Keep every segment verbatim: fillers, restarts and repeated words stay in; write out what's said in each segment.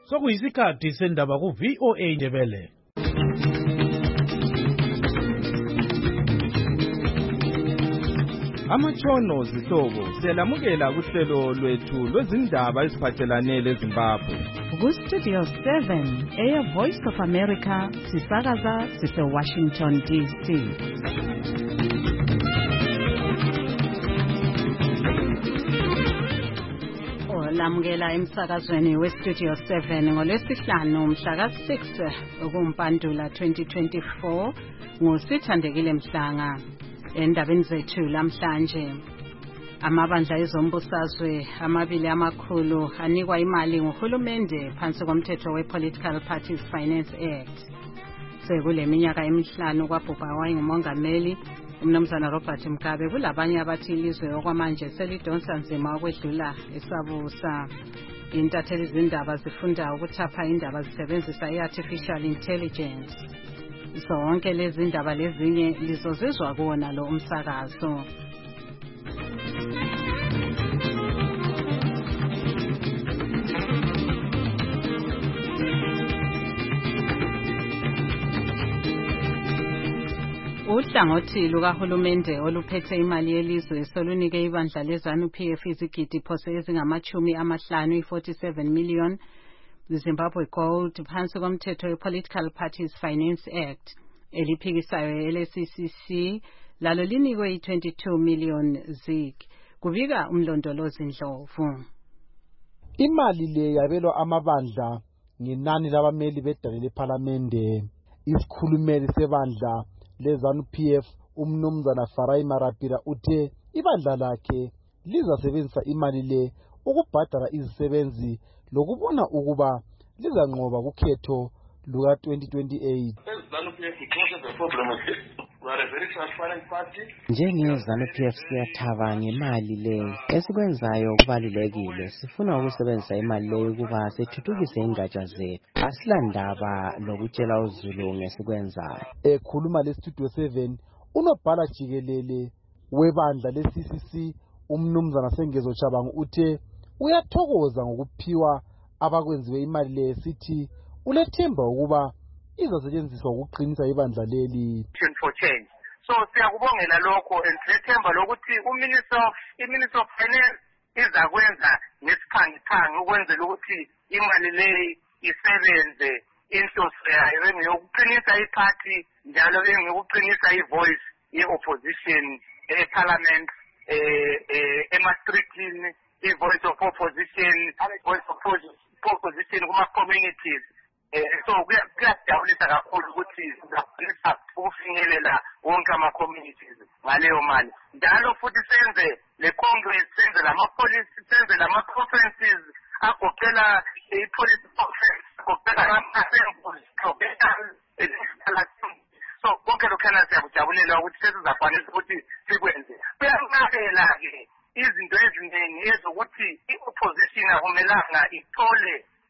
sokuyisikhathi sendaba ku V O A Ndebele. Amatshono zihlobo selamukela kuhlelo lwethu lwezindaba eziphathelane leZimbabwe. Ku Studio seven, Air Voice of America, sisakaza sise Washington D C. Olamukela emsakazweni we Studio seven ngolwesihlanu mhla ka six kuMpandula twenty twenty-four nguSithandekile Mhlanga. Endabeni zethu lamhlanje, amabandla ezombusazwe amabili amakhulu anikwa imali nguhulumende phansi komthetho we-Political Parties Finance Act. Sekule minyaka emihlanu kwabhubha wayengumongameli uMnumzana Robert Mugabe, kulabanye abathi ilizwe okwamanje selidonsa nzima ukwedlula esabusa. Intatheli izindaba zifunda ukuthapha indaba zisebenzisa i-artificial intelligence. Zonke lezi ndaba lezinye lizozizwa kuona lo umsakazo. Uhlangothi lukahulumende oluphethe imali yelizwe solunike ibandla leZANU P F izigidi phose ezingamachumi amahlanu i-forty-seven million Zimbabwe Gold phansi komthetho we-Political Parties Finance Act. Eliphikisayo ele-C C C lalo linikwe i-twenty-two million zig. Kubika umlondolozi Ndlovu. Imali le yabelwa amabandla ngenani labameli bedale lephalamende. Isikhulumeli sebandla leZANU P F uMnumzana Farai Marapira uthe ibandla lakhe lizasebenzisa imali le ukubhadala izisebenzi lokubona ukuba lizanqoba kukhetho luka twenty twenty-eight. NjengeZANU P F siyathaba ngemali le esikwenzayo kubalulekile. Sifuna ukusebenzisa imali le ukuba sithuthukise ingatsha zethu. Asilandaba lokutshela uZulu ngesikwenzayo. Ekhuluma leStudio seven unobhala jikelele webandla le-C C C uMnumzana Sengezo Chabangu uthe uyathokoza ngokuphiwa abakwenziwe imali le, sithi ulethemba ukuba izasetshenziswa ukuqinisa ibandla leli. For change. So siyakubongela lokho and lethemba lokuthi uMinister of iMinister of Finance izakwenza nesiphangiphangi ukwenzela ukuthi imali le isebenze inhloso yayo engiyokuqinisa iparty njalo engiyokuqinisa ivoice ye-opposition e-parliament ema-streetini, i-voice of opposition, voice of opposition kuma-communities. So kuyajabulisa kakhulu ukuthi sizakwanisa ukufinyelela wonke ama-communities ngaleyo mali. Njalo futhi senze le-congress, senze lama-policy, senze lama-conferences agoqela i-policy conference, agoqela ama-assemblies, agoqela so konke lokhana siyakujabulela ukuthi sesizakwanisa ukuthi sikwenze. Kuyaqala-ke izinto eziningi ezokuthi i-opposition akumelanga ithole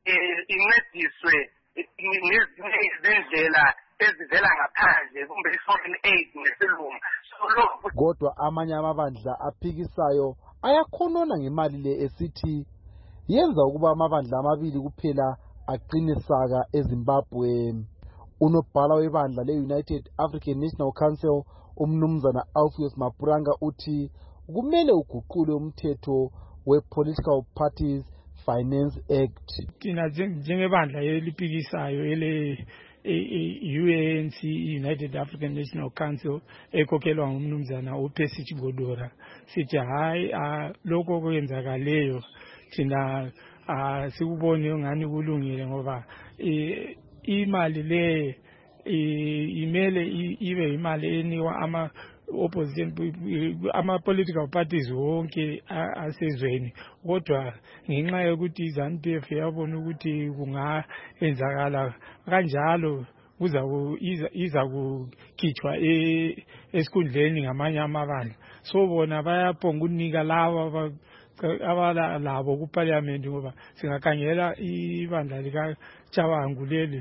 incediswe ngezinye izindlela ezivela ngaphandle kumbe i-foreign aid ngesilungu. Kodwa amanye amabandla aphikisayo ayakhonona ngemali le esithi yenza ukuba amabandla amabili kuphela aqinisaka eZimbabwe. Unobhala webandla le-United African National Council uMnumzana Alpheus Mapuranga uthi kumele uguqule umthetho we-Political Parties Finance Act. Thina njengebandla eliphikisayo ele U A N C, United African National Council, ekhokhelwa ngumnumzana uPercy Chigodora, sithi hayi lokho kwenzakaleyo thina sikubone ngani kulungile ngoba imali le imele ibe imali enikwa ama opposition ama political parties wonke asezweni, kodwa ngenxa yokuthi iZANU P F yabona ukuthi kungayenzakala kanjalo kuza iza kukhitshwa esikhundleni ngamanye amabandla. So bona bayaphonga unika laba abala labo kuParliament ngoba singakhangela ibandla lika Chabangu leli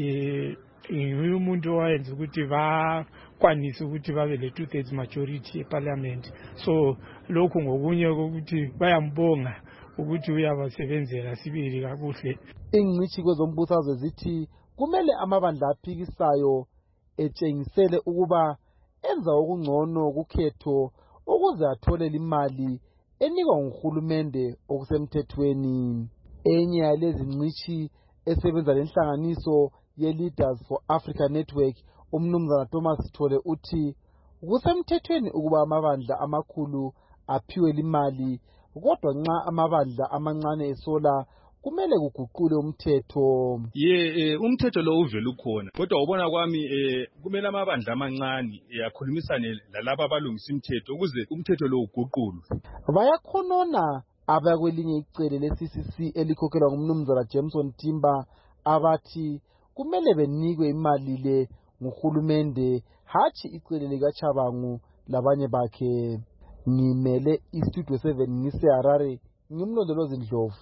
eh umuntu owayenza ukuthi ba kwanisa ukuthi babe le two thirds majority eParliament. So lokhu ngokunye ukuthi bayambonga ukuthi uyabasebenzela sibili kakuhle. Ingcitshi kwezombusazwe zithi kumele amabandla aphikisayo etshengisele ukuba enza okungcono kukhetho ukuze athole imali enikwa nguhulumende okusemthethweni. Enye yalezi ngcitshi esebenza lenhlanganiso ye-Leaders for Africa Network, umnumzana Thomas Thole, uthi kusemthethweni ukuba amabandla amakhulu aphiwe imali, kodwa nxa amabandla amancane esola kumele kuguqule umthetho. Ye umthetho lo uvela ukhona, kodwa ubona kwami eh kumele amabandla amancane yakhulumisane lalabo abalungisa imithetho ukuze umthetho lo uguqulwe. Bayakhonona abakwelinye icele le-C C C elikhokhelwa ngumnumzana Jameson Timber abathi kumele benikwe imali le nguhulumende, hatshi icele likaChabangu labanye bakhe. Ngimele iStudio seven ngise-Harare, ngimlondolozi Ndlovu.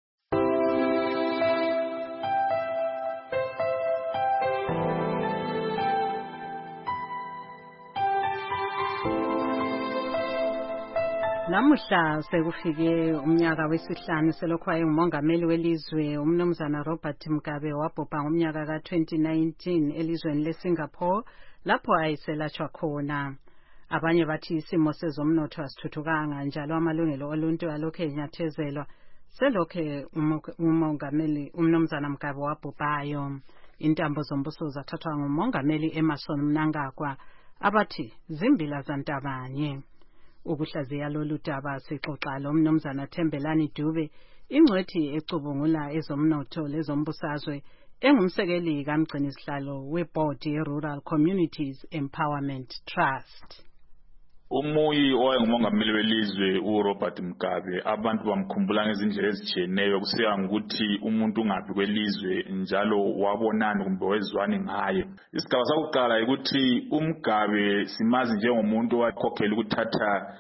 Namuhla sekufike umnyaka wesihlanu selokhu wayengumongameli welizwe umnumzana Robert Mugabe wabhubha ngomnyaka ka twenty nineteen elizweni leSingapore lapho ayiselatshwa khona. Abanye bathi isimo sezomnotho asithuthukanga njalo amalungelo oluntu alokhu enyathezelwa selokhu umongameli umnumzana Mugabe wabhubhayo. Intambo zombuso zathathwa ngumongameli Emmerson Mnangagwa abathi zimbila zantabanye. Ukuhlaziya lolu daba sixoxa lo mnumzana Thembelani Dube, ingcwethi ecubungula ezomnotho lezombusazwe, engumsekeli kamgcinisihlalo we-board ye-Rural Communities Empowerment Trust. Umuyi owayengumongameli welizwe uRobert Mugabe abantu bamkhumbula ngezindlela ezitshiyeneyo kusiya ngokuthi umuntu ungaphi kwelizwe njalo wabonani kumbe wezwani ngaye. Isigaba sakuqala ukuthi uMugabe simazi njengomuntu owakhokhela ukuthatha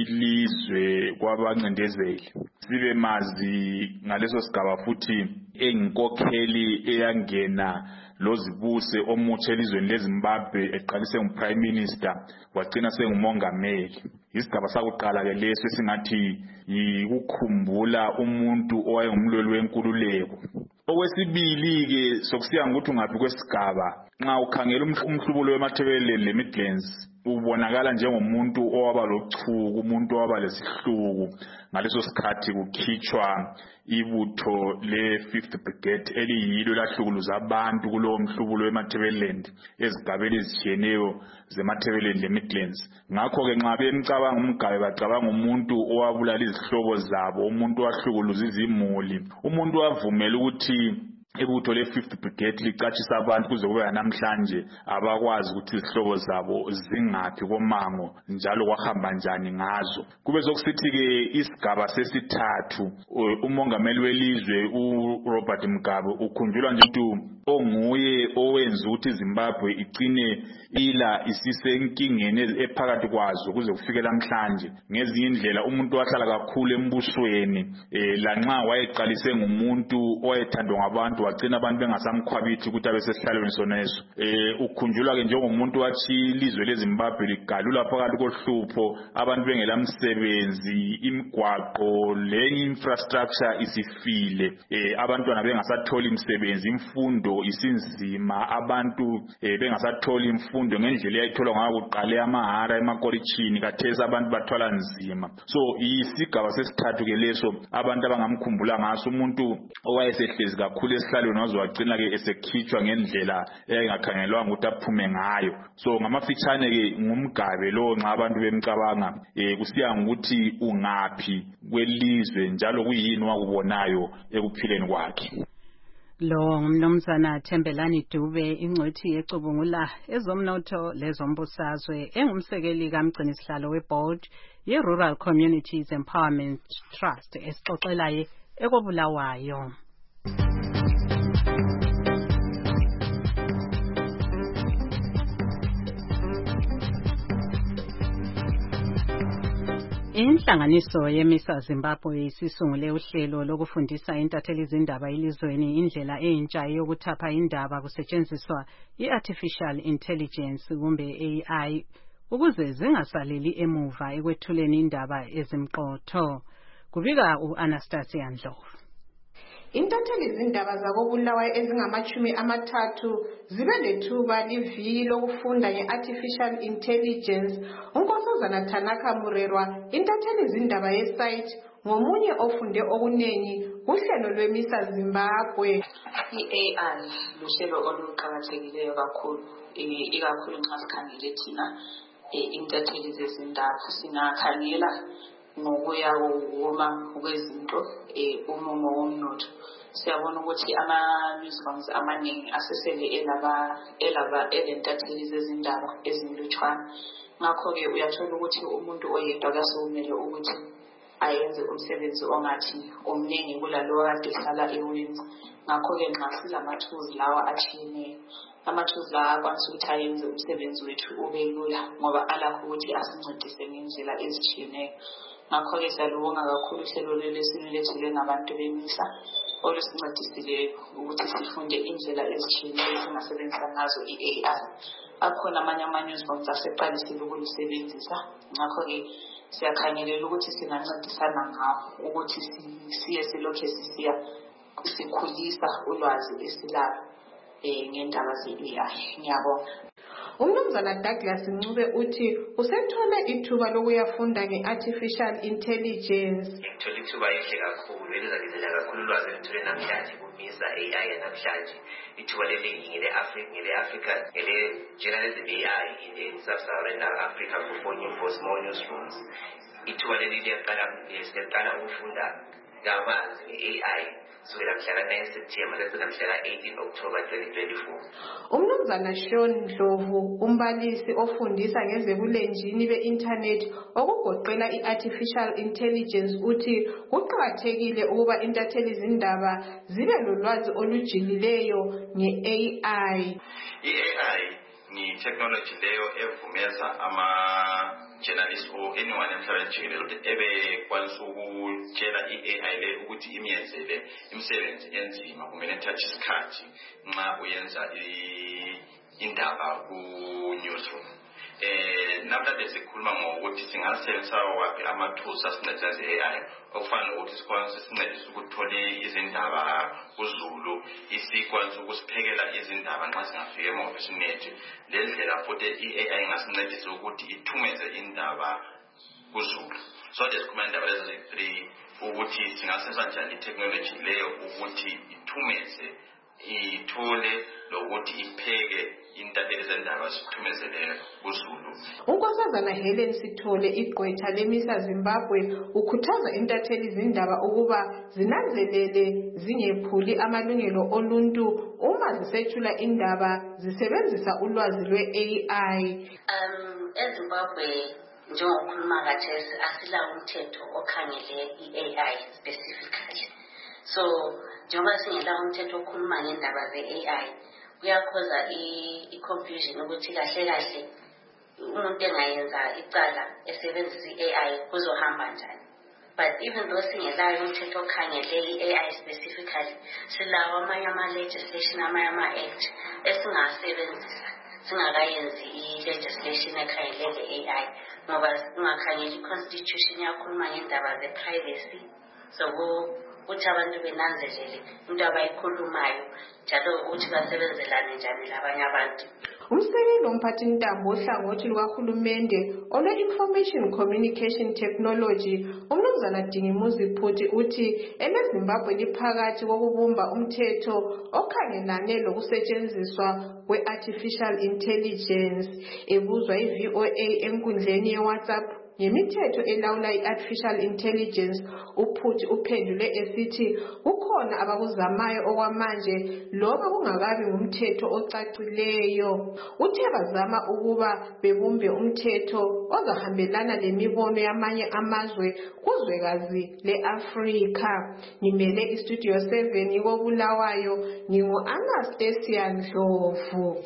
ilizwe kwabancindezeli. Sibe mazi ngaleso sigaba futhi enginkokheli eyangena lozibuse omutsha elizweni leZimbabwe eqalise nguprime minister wagcina sengumongameli. Isigaba sakuqala ke leso esingathi yikukhumbula umuntu owayengumlweli wenkululeko. Okwesibili ke sokusiya ngokuthi ungaphi kwesigaba nxa ukhangela umhlubulo wemathebeleni leMidlands ubonakala njengomuntu owaba lochuku, umuntu owaba lesihluku. Ngaleso sikhathi kukhitshwa ibutho le-fifth Brigade eliyilo lahlukuluza abantu kulowo mhlubulo wemathebeleni ezigabeni ezitshiyeneyo zemathebeleni leMidlands. Ngakho-ke nxa bemcabanga uMugabe bacabanga umuntu owabulala izihlobo zabo, umuntu owahlukuluza izimuli, umuntu owavumela ukuthi ibutho le-fifth Brigade licatshisa abantu kuze kube namhlanje abakwazi ukuthi izihlobo zabo zingaphi komango njalo kwahamba njani ngazo. Kube sokusithi-ke isigaba sesithathu umongameli welizwe uRobert Mugabe ukhunjulwa nje ukuthi onguye owenza ukuthi iZimbabwe igcine ila isisenkingeni ephakathi kwazo kuze kufike namhlanje. Ngezinye indlela umuntu wahlala kakhulu embusweni eh lanxa wayeqalise ngumuntu owayethandwa ngabantu wagcina abantu bengasamkhwabithi ukuthi abe sesihlalweni soneso. Eh ukhunjulwa ke njengomuntu wathi ilizwe leZimbabwe ligalula phakathi kohlupho, abantu bengela msebenzi, imigwaqo lenye infrastructure isifile, eh abantwana bengasatholi imsebenzi, imfundo isinzima, abantu eh bengasatholi imfundo ngendlela eyayitholwa ngayo kuqale amahara emakolitshini, kathesa abantu bathwala nzima. So isigaba sesithathu ke leso abantu abangamkhumbula ngaso, umuntu owayesehlezi kakhulu esihlalweni waze wagcina ke esekhitshwa ngendlela eyayingakhangelwanga ukuthi aphume ngayo. So ngamafitshane ke ngumgabe lo nxa abantu bemcabanga eh kusiya ngokuthi ungaphi kwelizwe njalo kuyini wakubonayo ekuphileni kwakhe. Lo ngumnumzana Thembelani Dube, ingcwethi ecubungula ezomnotho lezombusazwe, engumsekeli kamgcinisihlalo we-board ye-Rural Communities Empowerment Trust esixoxelaye ekobulawayo. Inhlanganiso yeMISA Zimbabwe isisungule uhlelo lokufundisa intatheli izindaba elizweni indlela entsha yokuthapha indaba kusetshenziswa i-artificial intelligence kumbe A I ukuze zingasaleli emuva ekwethuleni indaba ezimqotho. kubika u-Anastasia Ndlovu. Intatheli izindaba zakobulawayo ezingamachumi amathathu zibe lethuba liviki lokufunda nge-artificial intelligence. uNkosazana Tanaka Murerwa, intatheli izindaba yesite, ngomunye ofunde okuningi kuhlelo lweMISA Zimbabwe. I-A I luhlelo oluqakathekileyo kakhulu, ikakhulu nxa sikhangele thina intatheli zezindaba. Singakhangela ngokuya woma kwezinto umumo womnotho. Siyabona ukuthi ama-newsrooms amaningi asesele elaba elaba elentatheli zezindaba ezilutshwana. Ngakho-ke uyathola ukuthi umuntu oyedwa kasekumele ukuthi ayenze umsebenzi ongathi omningi kulalowo kade ehlala ewenza. Ngakho-ke nxa silama-tools lawa atshiyeneyo, ama-tools lawa akwanisa ukuthi ayenze umsebenzi wethu ube lula ngoba alakho ukuthi asincedise ngendlela ezitshiyeneyo. Ngakho-ke siyalubonga kakhulu uhlelo lwesilulethile ngabantu beMISA olusincedisileyo ukuthi sifunde indlela ezitshiyeneyo esingasebenzisa ngazo i-A I. Akhona amanye ama-newsrooms aseqalisile ukulisebenzisa. Ngakho-ke siyakhangelela ukuthi singancedisana ngawo ukuthi siye silokhe sisiya sikhulisa ulwazi esilalo ngendaba ze-A I. Ngiyabonga. uMnumzana Douglas Ncube uthi usethole ithuba lokuyafunda nge-artificial intelligence. Ngithola ithuba elihle kakhulu elizakizela kakhulu ulwazi elithole namhlanje kuMISA A I yanamhlanje. Ithuba leli ngele-Africa ngele-Africa ngele-journalism A I in sub-Saharan Africa for small newsrooms. Ithuba leli liyaqala liyaqala ukufunda kabanzi nge-A I. Sukela mhla nine September lesiya mhla eighteen October twenty twenty-four. uMnumzana Shaun Ndlovu, umbalisi ofundisa ngezebulenjini be-internet okugoqela i-artificial intelligence, uthi kuqakathekile ukuba intatheli izindaba zibe lolwazi olujilileyo nge-A I. I-A I ni technology leyo evumeza ama journalist or anyone emhlabeni jikelele ukuthi ebe kwanisa ukutshela i-A I le ukuthi imyenzele imisebenzi enzima kumele ithathe isikhathi nxa uyenza indaba ku-newsroom. Eh namhlanje sikhuluma ngokuthi singasebenzisa waphi ama-tools asincedisa ze-A I okufana nokuthi sikwanise sincedise ukuthola izindaba kuZulu, isikwanise ukusiphekela izindaba nxa singafika ema-ofisini ethu. Le ndlela futhi i-A I ingasincedisa ukuthi ithumeze indaba kuZulu. So sikhuluma indaba lezi eziyi-three ukuthi singasebenzisa njani i-technology leyo ukuthi ithumeze ithole lokuthi ipheke intatheli zendaba sithumezele kuZulu. uNkosazana Helen Sithole, igqwetha leMISA Zimbabwe, ukhuthaza intatheli izindaba ukuba zinanzelele zingephuli amalungelo oluntu uma zisethula indaba zisebenzisa ulwazi lwe-A I. Um eZimbabwe njengokukhuluma kathesi asilawo umthetho okhangele i-A I specifically. So njengoba singela umthetho okhuluma ngendaba ze-A I kuyakhoza i-confusion ukuthi kahle kahle umuntu engayenza icala esebenzisa i-A I kuzohamba njani. But even though singelayo umthetho okhangele i-A I specifically, silawo amanye ama-legislation amanye ama-act esingasebenzisa singakayenzi i-legislation ekhangele le-A I ngoba ungakhangela i-constitution yakhuluma ngendaba ze-privacy. So ukuthi abantu benanzelele into abayikhulumayo njalo ukuthi basebenzelane njani labanye abantu. Umsekeli womphathintambo ohlangothi lukahulumende ole-Information Communication Technology, uMnumzana Dingimuzi Phuthi, uthi eleZimbabwe liphakathi kokubumba umthetho okhangelane lokusetshenziswa kwe-artificial intelligence. Ebuzwa i-V O A enkundleni ye-WhatsApp ngemithetho elawula i-artificial intelligence, uPhuthi uphendule esithi kukhona abakuzamayo okwamanje loba kungakabi ngumthetho ocacileyo. Uthe bazama ukuba bebumbe umthetho ozahambelana lemibono yamanye amazwe kuzwekazi le-Afrika. Ngimele iStudio seven koBulawayo, ngingu-Anastasia Ndlovu.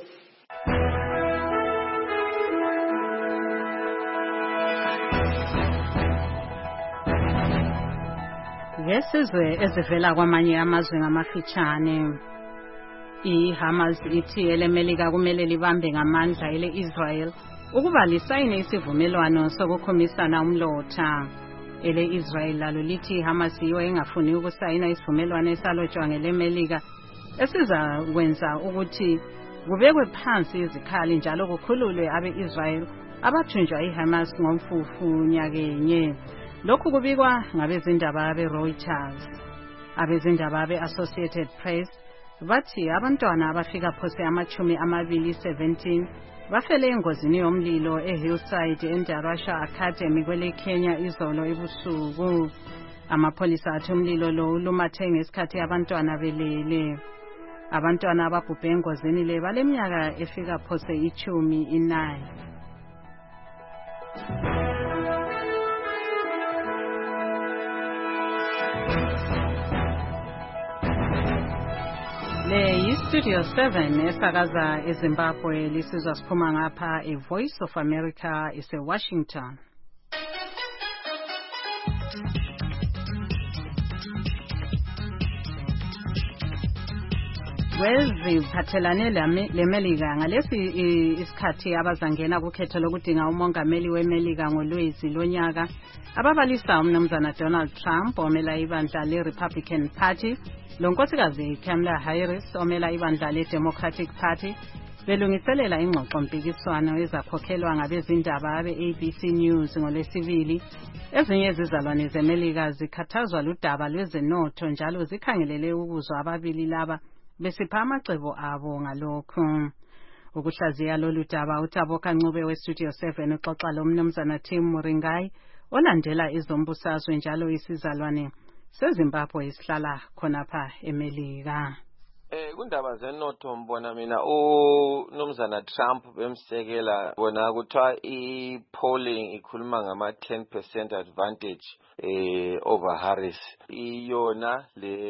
Ngesizwe ezivela kwamanye amazwe ngamafitshane, iHamas ithi elemelika kumele libambe ngamandla ele-Israel ukuba lisayine isivumelwano sokukhumisana umlotha. ele-Israel lalo lithi iHamas yiyo engafuni ukusayina isivumelwano esalotshwa ngeleMelika esiza kwenza ukuthi kubekwe phansi izikhali njalo kukhululwe abe-Israel abathunjwa iHamas ngomfufu nyakenye. Lokhu kubikwa ngabezindaba be-Reuters. Abezindaba be-Associated Press bathi abantwana abafika phose amachumi amabili seventeen bafele engozini yomlilo eHillside eNdarasha Academy kwele Kenya izolo ebusuku. Amapholisa athi umlilo lo ulumathe ngesikhathi abantwana belele. Abantwana ababhubhe engozini le baleminyaka efika phose ichumi inine. Le yi-Studio seven esakaza eZimbabwe lisizwa siphuma ngapha e-Voice of America ise-Washington. Kweziphathelane leMelika ngalesi isikhathi abazangena kukhetho lokudinga umongameli weMelika ngolwezi lonyaka ababalisa umnumzana Donald Trump omela ibandla le-Republican Party lonkosikazi Kamala Harris omela ibandla le-Democratic Party belungiselela ingxoxo mpikiswano ezakhokhelwa ngabezindaba be-A B C News ngolwesibili. Ezinye izizalwane zeMelika zikhathazwa ludaba lwezenotho njalo zikhangelele ukuzwa ababili laba besipha amacebo abo ngalokho. Ukuhlaziya lolu daba uThabo Kancube we-Studio seven uxoxa lo mnumzana Tim Muringai olandela izombusazwe njalo isizalwane seZimbabwe isihlala khonapha eMelika. Eh kundaba zenotho mbona mina uNomzana Trump bemsekela bona kuthiwa i-polling ikhuluma ngama ten percent advantage eh over Harris. Iyona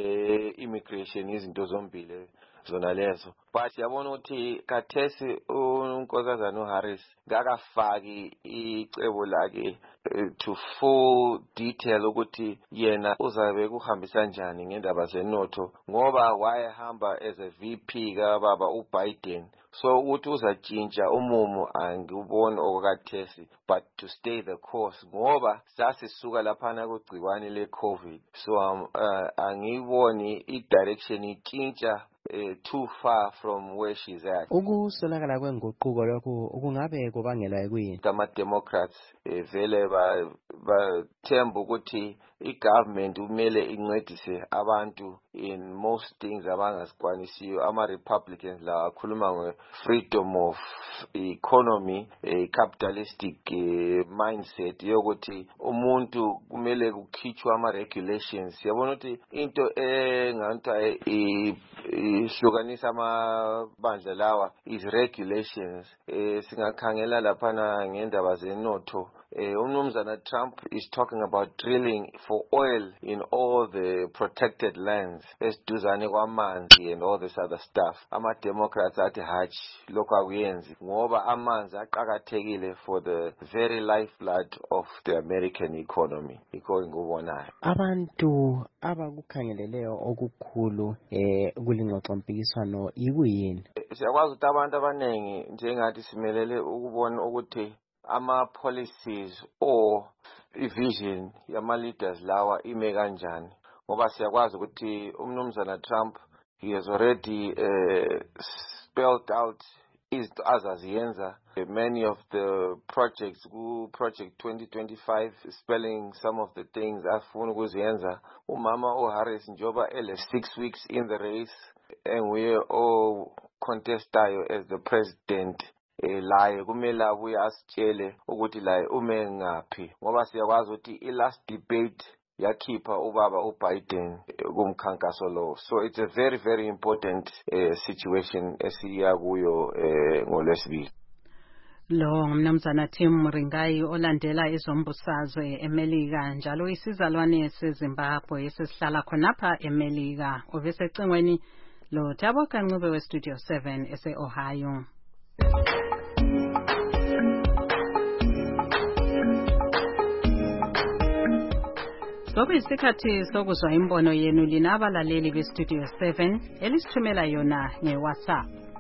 le immigration izinto zombili zona lezo. But yabona ukuthi kathesi unkosazana uHarris ngakafaki icebo lakhe to full detail ukuthi yena uzabe kuhambisa njani ngendaba zenotho ngoba wayehamba as a V P kababa uBiden. So ukuthi uzatshintsha umumo angiboni okukathesi but to stay the course ngoba sasisuka laphana kugciwane le-COVID. So um, uh, angiboni i-direction itshintsha Uh, too far from where she's at. Ukusolakala kwenguquko lokho ukungabe kubangela yikuyini? Ama Democrats vele ba bathemba ukuthi i-government umele incedise abantu in most things abangasikwanisiyo. Ama Republicans la akhuluma nge freedom of economy, a capitalistic uh, mindset yokuthi umuntu kumele kukhitshwe ama regulations. Yabona ukuthi into enganthi ihlukanisa amabandla lawa is regulations. Eh singakhangela laphana ngendaba zenotho. Uh, Umnumzana Trump is talking about drilling for oil in all the protected lands, esiduzane kwamanzi and all this other stuff. Ama Democrats athi hatch lokho akuyenzi ngoba amanzi aqhakathekile for the very lifeblood of the American economy. Iko ngikubonayo. Abantu abakukhangeleleyo okukhulu eh kulingxoxo mpikiswano ikuyini? Siyakwazi ukuthi abantu abanengi njengathi simelele ukubona ukuthi ama policies or vision yama leaders lawa ime kanjani ngoba siyakwazi ukuthi umnumzana Trump he has already uh, spelled out izinto azaziyenza. Many of the projects ku project twenty twenty-five spelling some of the things afuna ukuziyenza. Umama uHarris njoba ele six weeks in the race enguye o contestayo as the president. Eh laye kumele abuye asitshele ukuthi la ume ngaphi ngoba siyakwazi ukuthi i last debate yakhipha ubaba uBiden kumkhankaso lo. So it's a very very important uh, situation esiya kuyo uh, ngolwesibili. Lo mnumzana Tim Muringai olandela izombusazwe eMelika njalo isizalwane seZimbabwe esesihlala khonapha eMelika obesecingweni lo Thabo Kancube we-Studio seven ese-Ohio. Sobe isikhathi sokuzwa imbono yenu lina abalaleli be-Studio seven elisithumela yona nge-WhatsApp.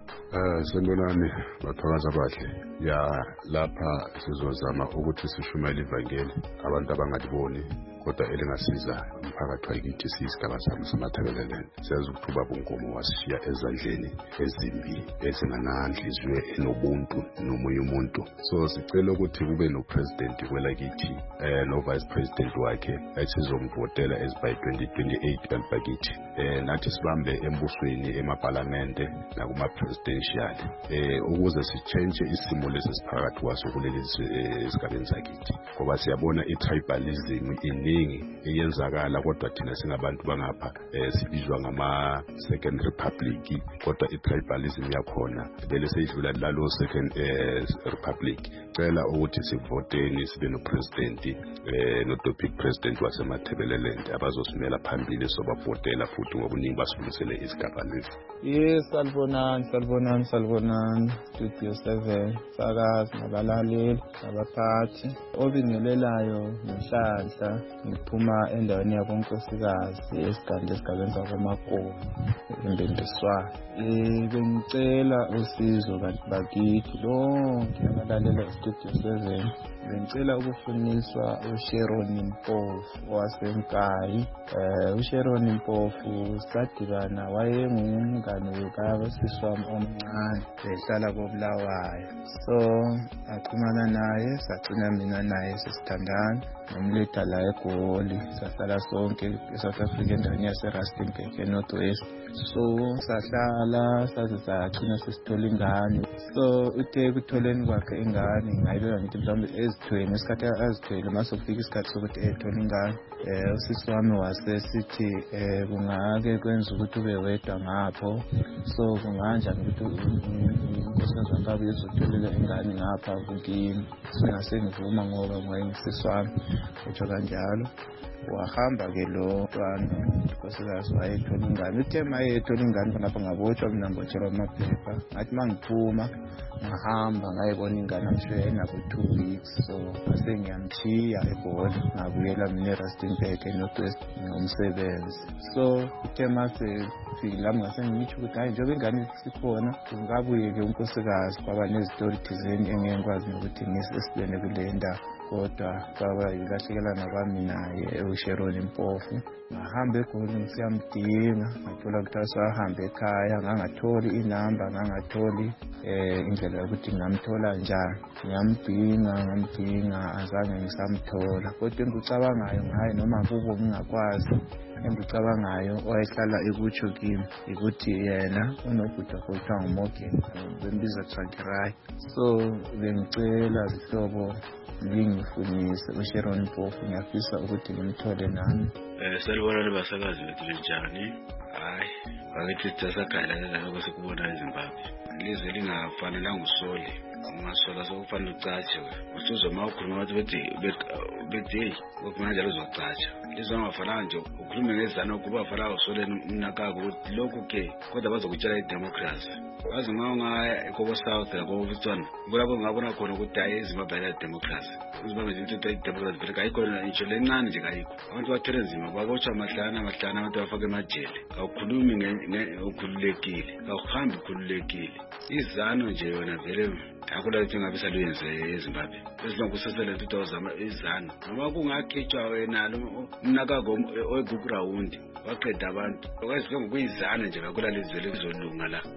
Eh sanibonani bathakaza bahle. Ya lapha sizozama ukuthi sishumele ivangeli abantu abangaliboni kodwa elingasiza umphakathi wakithi siyisigaba sami samathebeleleni. Siyazi ukuthi ubaba uNkomo wasishiya ezandleni ezimbi ezingananhliziyo enobuntu nomunye umuntu. So sicela ukuthi kube no president kwelakithi eh no vice president wakhe esizomvotela as by twenty twenty-eight kanti eh nathi sibambe embusweni emaparlamente nakuma presidential eh ukuze sichange isimo lesi siphakathi kwaso kuleli esigabeni sakithi ngoba siyabona i-tribalism iningi iyenzakala kodwa thina singabantu bangapha eh sibizwa ngama second republic kodwa i-tribalism yakhona bele seyidlula lalo second eh republic. Cela ukuthi sivoteni sibe no president eh no topic president wasemathebelelende abazosimela phambili sobavotela futhi ngobuningi basibulisele isigaba lesi. Yes, salbonani salbonani salbonani Studio seven sakazi nabalaleli nabaphathi obingelelayo nenhlanhla ngiphuma endaweni yabonkosikazi esigaba esigabeni sakoMakovu embendiswana. Eh bengicela usizo bakithi lonke abalalela Studio seven. Bengicela ukufuniswa uSharon Mpofu waseNkayi. Eh uSharon Mpofu sadibana wayengumngane wekabasiswami omncane ehlala koBulawayo. So axhumana naye sagcina mina naye sisithandana nomletha la eGoli sahlala sonke eSouth Africa endaweni yaseRustenburg eNorth West. So sahlala saze sagcina sisithola ingane. So uthe kutholeni kwakhe ingane ngayibeka ngithi mhlawumbe ezithweni isikhathi azithwele mase kufika isikhathi sokuthi ethola ingane. Eh usisi wami wasesithi eh kungake kwenza ukuthi ube wedwa ngapho. So kunganjani ukuthi inkosikazi kaBaba izotholela ingane ngapha kukini. Singasengivuma ngoba ngoyisisi wami utsho kanjalo. Wahamba ke lo mntwana inkosikazi wayethola ingane. Uthe mayethola ingane khonapha ngabotshwa mina ngotshelwa amaphepha. Ngathi mangiphuma ngahamba ngayibona ingane amshiya enabo two weeks. So base ngiyamchiya eGoli ngabuyela mina eRustenburg eNorth West ngomsebenzi. So uthe mase fika la ngase ngithi ukuthi hayi njengoba ingane sikhona ngabuye ke unkosikazi kwaba nezistory thizeni engengikwazi ukuthi ngisesibene kule ndawo. Kodwa baba ilahlekelana kwami naye uSharon Mpofu. Ngahamba eGoli ngisiyamdinga ngathola ukuthi asahambe ekhaya ngangatholi inamba ngangatholi eh indlela yokuthi ngamthola njani. Ngiyamdinga ngamdinga azange ngisamthola. Kodwa engikucabangayo ngaye noma kubo ngingakwazi engikucabangayo owayehlala ekutsho kimi ukuthi yena unobhuda kuthiwa nguMorgan bembiza Tsankirai. So bengicela zihlobo ngingifunise uSharon Mpofu ngiyafisa ukuthi ngimthole nami. Eh salibona basakazi bethu njani? Hayi bakithi tsasakhala la ukusikubona eZimbabwe. Lize lingafanelanga usole. Ungasola sokufanele ucatshe usuzo mawukhuluma bathi bethi bethi okumanje lozocatsha. Lizongafanele nje ukhulume ngezana ukuba fanele usole umnakako ukuthi lokho ke kodwa bazokutshela idemocracy. Wazi ngawungaya eKobo South yakoBotswana. Kulapho ngabona khona ukuthi hayi eZimbabwe la democracy. Uzibambe into idemocracy vele ayikho nje lencane nje kayikho. Abantu bathele nzima babotsha amahlana amahlana abantu bafake emajele. Awukhulumi ngokukhululekile. Awuhambi ukhululekile. Izano nje yona vele akula into ngabisa luyenze eZimbabwe. Esilokusesele two thousand izano. Noma kungakhitshwa wena umnakako oweGugurawundi waqeda abantu. Okwazike ngokuyizana nje akula lizwe lezolunga la.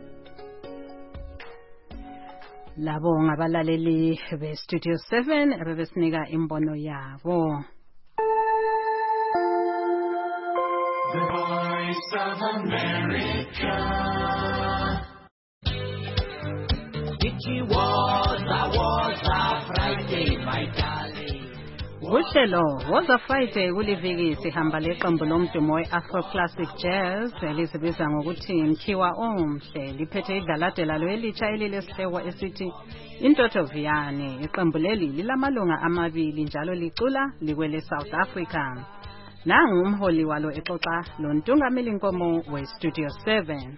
Labo ngabalaleli be Studio seven abesinika imbono yabo. The Voice of America. It was a was a Friday, my darling. Uhlelo Woza Friday kuliviki sihamba leqembu lomdumo we-Afro Classic Jazz elizibiza ngokuthi Mkhiwa Omhle liphethe idlalade lalo elitsha elilesihlekwa esithi Intotho Viyane. Iqembu leli lilamalunga amabili njalo licula likwele South Africa. Nangu umholi walo exoxa lontungameli Nkomo we-Studio seven.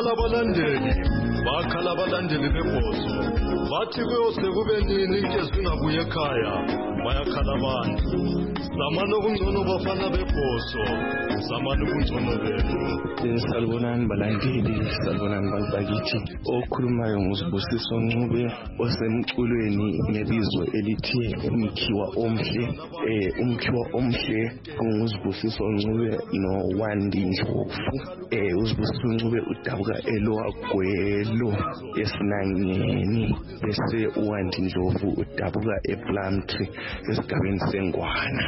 bakhala abalandeli bakhala abalandeli bebhozo bathi kuyose kube nini into ezingabuye ekhaya bayakhala abantu zamana ubungcono bafana bebhozo zamana ubungcono bethu. Salibonani balandeli, salibonani bakithi. Okhulumayo nguSibusiso Ncube osemculweni ngebizo elithi umkhiwa omhle. Eh umkhiwa omhle nguSibusiso Ncube noWandi Ndlovu. Eh uSibusiso Ncube udabuka eLwagwelo eSinangeni bese uWandi Ndlovu udabuka ePlumtree esigabeni seNgwana.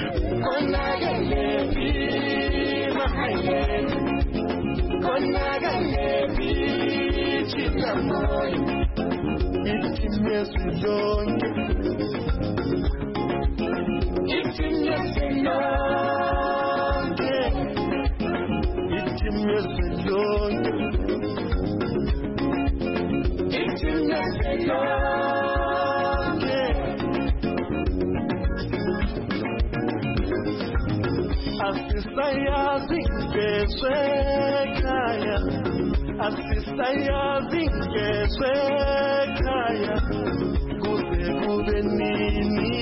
Asisayazi ngezwe khaya, asisayazi ngezwe khaya, kuze kube nini,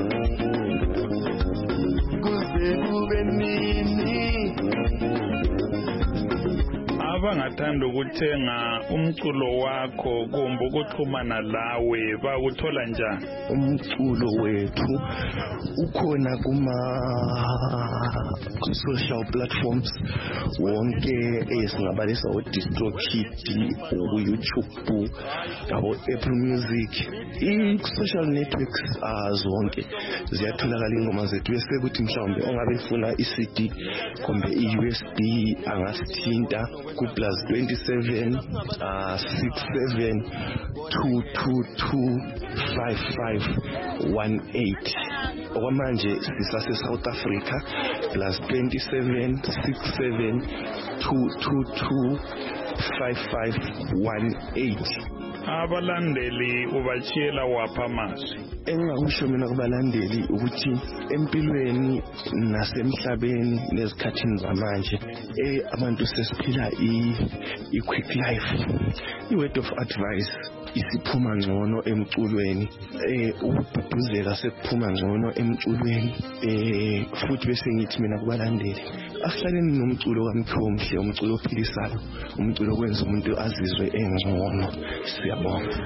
kuze kube nini. Abangathanda ukuthenga umculo wakho kumbe ukuxhumana lawe bakuthola njani? Umculo wethu ukhona kuma social platforms wonke esingabalisa uDistroKid, uYouTube, abo Apple Music, i-social networks azonke ziyatholakala ingoma zethu. Bese kuthi mhlawumbe ongabefuna i-C D kumbe i-U S B angasithinta ku plus twenty-seven uh six seven two two two five five one eight. Okwamanje sisase South Africa plus twenty-seven six seven two two two five five one eight. Abalandeli ubachiyela wapha amazwi? Engakusho mina kubalandeli ukuthi empilweni nasemhlabeni nezikhathini zamanje eh abantu sesiphila i quick life. I word of advice isiphuma ngcono emculweni, eh ukududuzela sekuphuma ngcono emculweni. Eh futhi bese ngithi mina kubalandeli asihlaleni nomculo kaMkhiwa omhle, umculo ophilisayo, umculo okwenza umuntu azizwe engcono. Siyabonga.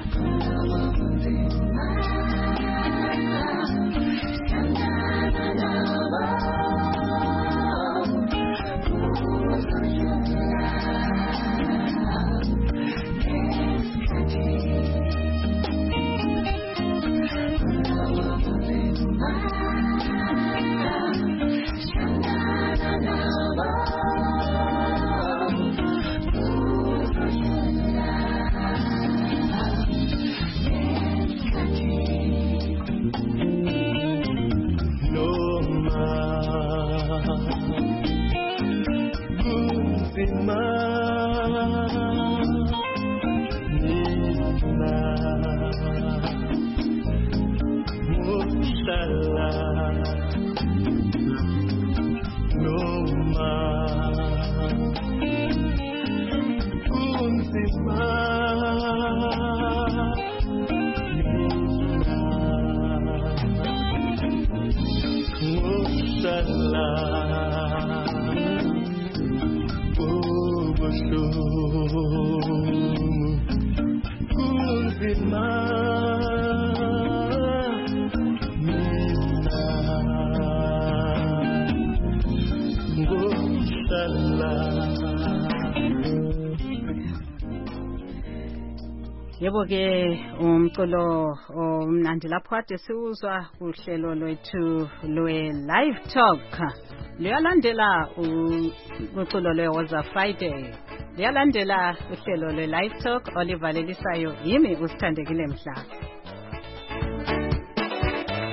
Yebo ke umculo omnandi lapho kade siuzwa uhlelo lwethu lwe live talk. Liyalandela uculo lwe Woza Friday. Liyalandela uhlelo lwe live talk olivalelisayo yimi uSithandekile Mhlaba.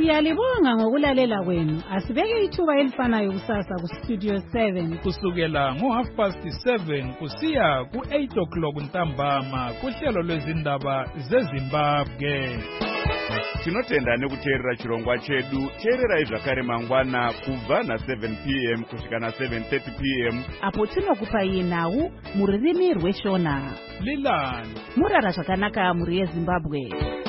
Siyalibonga ngokulalela kwenu. Asibeke ithuba elifanayo kusasa ku Studio seven kusukela ngo half past seven kusiya ku eight o'clock ntambama kuhlelo lwezindaba zeZimbabwe. Tinotenda nekuteerera chirongwa chedu. Teererai zvakare mangwana kubva na seven p m kusvika na seven thirty p m apo tinokupai nhau mururimi rweshona. Lilani Murara zvakanaka muri yeZimbabwe.